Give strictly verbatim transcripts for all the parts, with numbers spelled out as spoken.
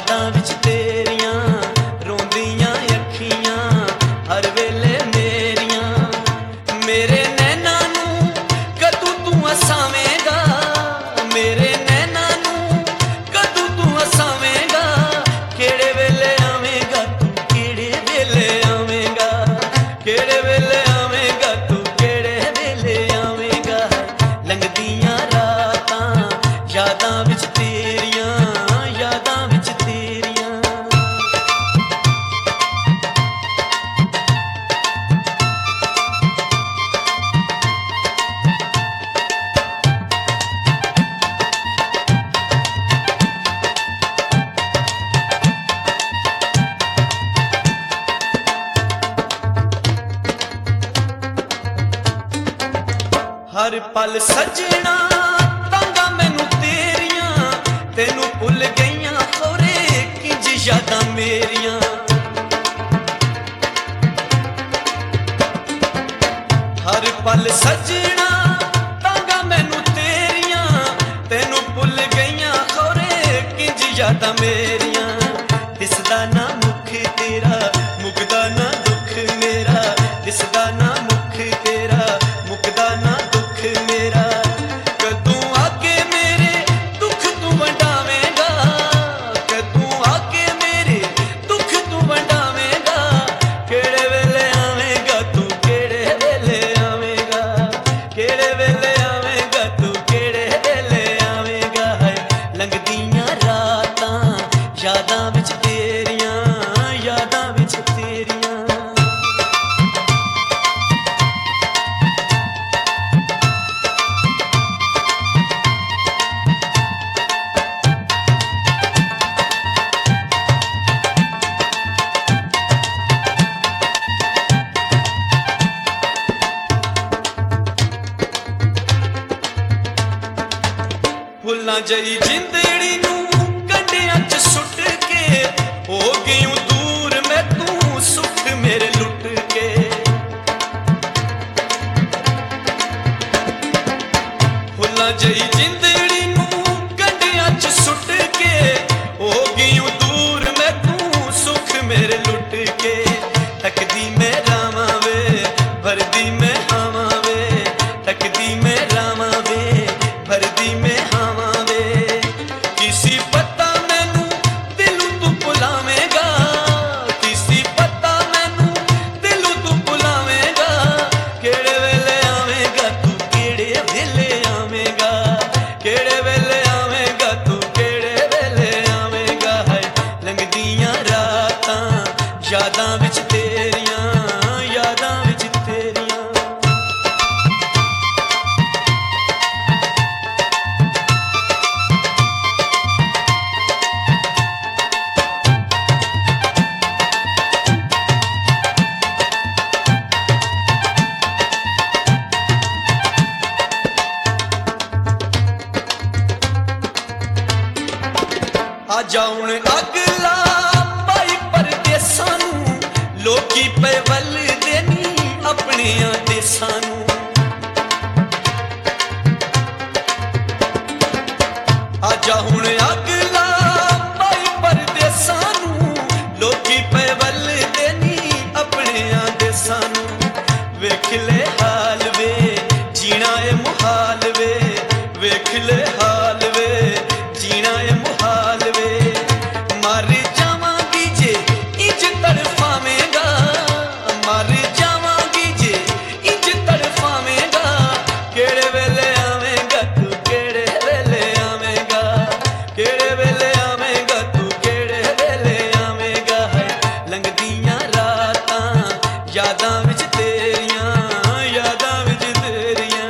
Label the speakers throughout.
Speaker 1: यादां विच तेरियां रोंदियां अखियां हर वेले मेरियां। मेरे नैना नूं कदों तू हसावेंगा, मेरे नैना नूं कदों तू हसावेंगा, केड़े वेले आवेंगा तू केड़े वेले आवेंगा, केड़े वेले आवेंगा तू केड़े वेले आवेंगा। लंघदियां रातां यादां विच तेरियां यादां विच तेरियां। हर पल सजना तांगा मैनू तेरियां, तेनू भुल गईयां खोरे किंज यादां मेरियां। हर पल सजना तांगा मैनू तेरियां, तेनू भुल गईयां खोरे किंज यादां मेरियां। दिसदा ना मुख तेरा मुकदा ना दुख मेरा, दिसदा ना मुख तेरा मुकदा ना दुख मेरा। कदों आके मेरे दुख तू वंडावेंगा, कदों आके मेरे दुख तू वंडावेंगा, केड़े वेले आवेंगा तू केड़े वेले आवेंगा, केड़े वेले आवेंगा तू केड़े वेले आवेंगा। लंघदियां रातां यादां विच तेरियां यादां विच तेरियां। भुल्लां जई जिंदड़ी नूं कंढियां च सुट के, हो गईं दूर मैं तू सुख मेरे लुट के। भुल्लां जई जिंदड़ी नूं कंढियां च सुट के, हो गईं दूर मैं तू सुख मेरे लुट के। तकदी मैं रावां वे भरदी मैं हावां वे, तकदी मैं रावां वे भरदी मैं हावां वे। किसी पता मैनू दिलों तू भुलावेंगा, किसी पता मैनू दिलों तू भुलावेंगा, केड़े वेले आवेंगा तू केड़े वेले आवेंगा, केड़े वेले आवेंगा तू केड़े वेले आवेंगा। है लंघदियां रातां यादां विच तेरियां यादां विच तेरियां। आ जाउण अगला भाई परदेसां नूं, लोकी पे वल देनी अपनियां देसां नूं। आ जाउण अगला भाई परदेसां नूं, लोकी पे वल देनी अपनियां देसां नूं। वेख ले हाल वे जीना ए मुहाल वे, वेख ले हाल वे जीना ए मुहाल वे। मर जावांगी जे इंज तड़फावेंगा, मर जावांगी जे इंज तड़फावेंगा, केड़े वेले आवेंगा तू केड़े वेले आवेंगा, केड़े वेले आवेंगा तू केड़े वेले आवेंगा। है लंघदियां रातां यादां विच तेरियां यादां विच तेरियां।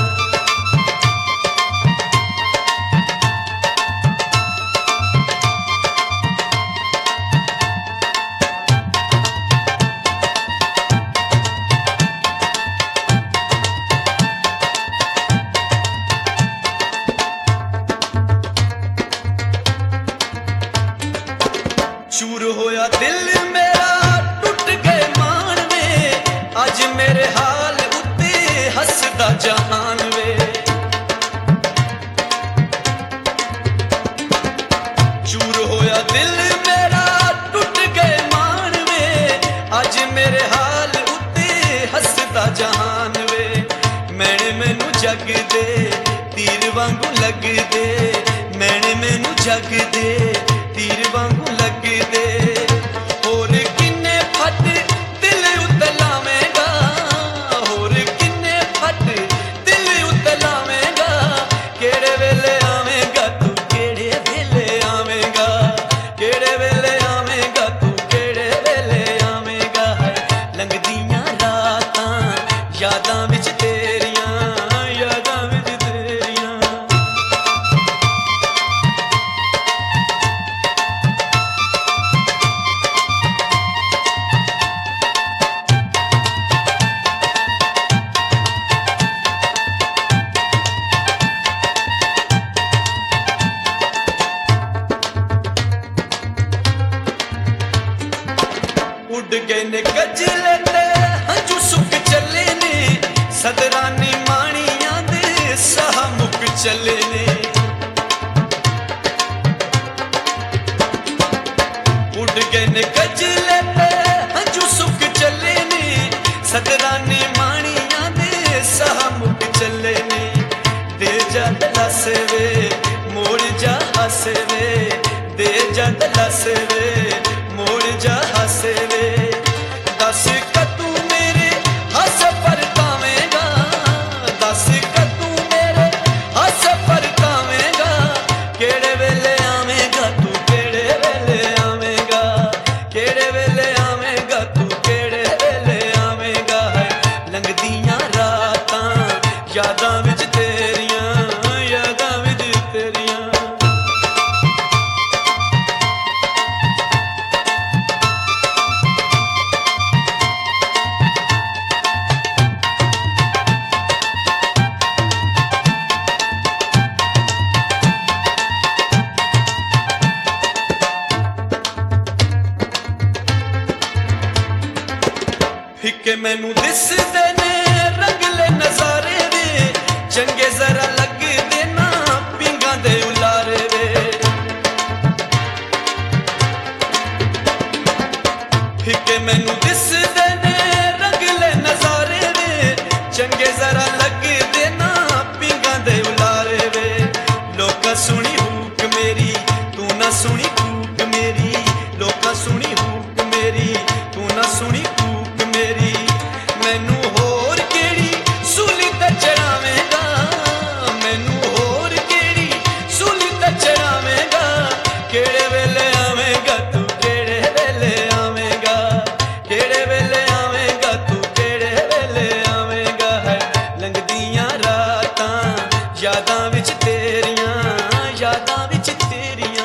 Speaker 1: चूर होया दिल मेरा टुट गए मान में, अज मेरे हाल उत्ते हसदा जहान वे। चूर होया दिल मेरा टूट गए मान वे अज मेरे हाल उत्ते हसदा जहान वे मैंने मैनू जग दे तीर वांगू लग दे मैंने मैनू जग दे तीर वांगू लग दे होर किन्ने फट दिल उत्ते लावेगा होर किन्ने फट दिल उत्ते लावेगा केड़े वेले आवेगा तू केड़े वेले आवेगा केड़े वेले आवेगा तू केड़े वेले आवेगा लंघदियां रातां यादां विच तेरियां यादां विच तेरियां उड़ गए ने गजले ते हंजू सुक चले ने सदरानी माणियां दे साह मुक चले ने उड़ गए ने गजले ते हंजू सुक चले ने सदरानी माणियां दे साह मुक चले ने दे जा दलासे वे मोड़ जा हसे वे दे जा दलासे वे मोड़ जा हसे वे दस कतू मेरे हस पर तावेगा दस कतू मेरे हस पर तावेगा केड़े वेले आवेगा तू केड़े वेले आवेगा केड़े वेले आवेगा तू केड़े वेले आवेगा लंघदियां रातां यादां विच तेरियां यादां विच तेरियां फिके मैनू दिसदे ने रंगले नजारे वे चंगे जरा लगदे ना पिंगां दे उलारे वे फिके मैनू दिसदे ने रंगले नजारे वे चंगे जरा लगदे ना पिंगां दे उलारे वे लोका सुनी हुक मेरी तू ना सुनी हुक मेरी लोका सुनी हुक मेरी तू ना सुनी मेरी मैनू होर केड़ी सूली ते चढ़ावेगा मैनू होर केड़ी सूली ते चढ़ावेगा केड़े वेले आवेगा तू केड़े वेले आवेगा केड़े वेले आवेगा तू केड़े वेले आवेगा लंघदियां रातां यादां विच तेरियां यादां विच तेरियां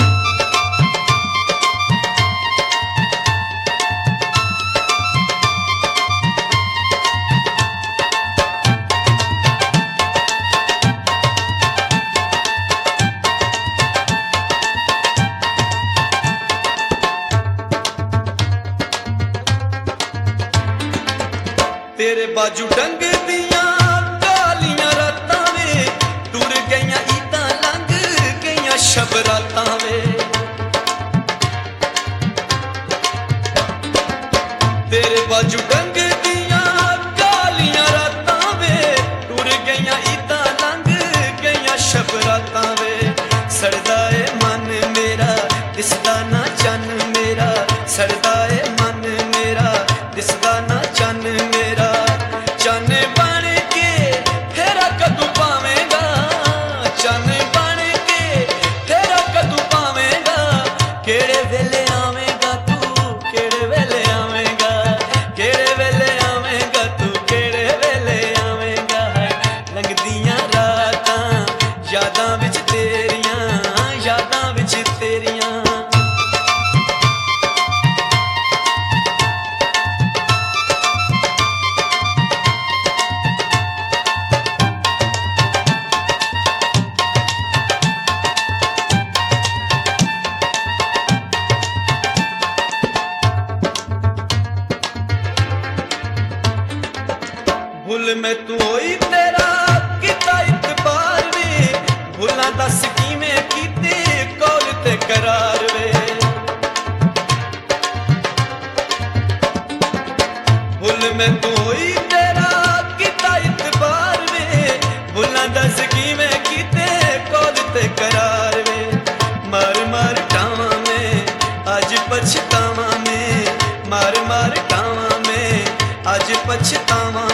Speaker 1: तेरे बाजू डंग दियां कालियां रातां वे टुर गईयां ईदां लंघ गईयां शब रातां वे तेरे बाजू डंग दियां कालियां रातां वे टुर गईयां ईदां लंघ गईयां शब रातां वे सड़दा ए मन मेरा दिसदा ना चन्न मेरा सड़दा ए मन मेरा दिसदा ना चन्न मेरा चन्न बन के फेरा कदू पावेगा चन्न बन के फेरा कदू पावेगा केड़े वेले आवेगा तू केड़े वेले आवेगा केड़े वेले आवेगा तू केड़े वेले आवेगा लंघदियां रातां यादां विच तेरियां यादां विच तेरियां भुल मैं तू होई तेरा किता इतबार वे भुला दस किवें कीते कौल ते करार वे मैं तू होई तेरा किता इतबार वे भुला दस की मैं किते कोल ते करार वे मार मार टावा में आज पछतावा में मार मार टावा में आज पछतावा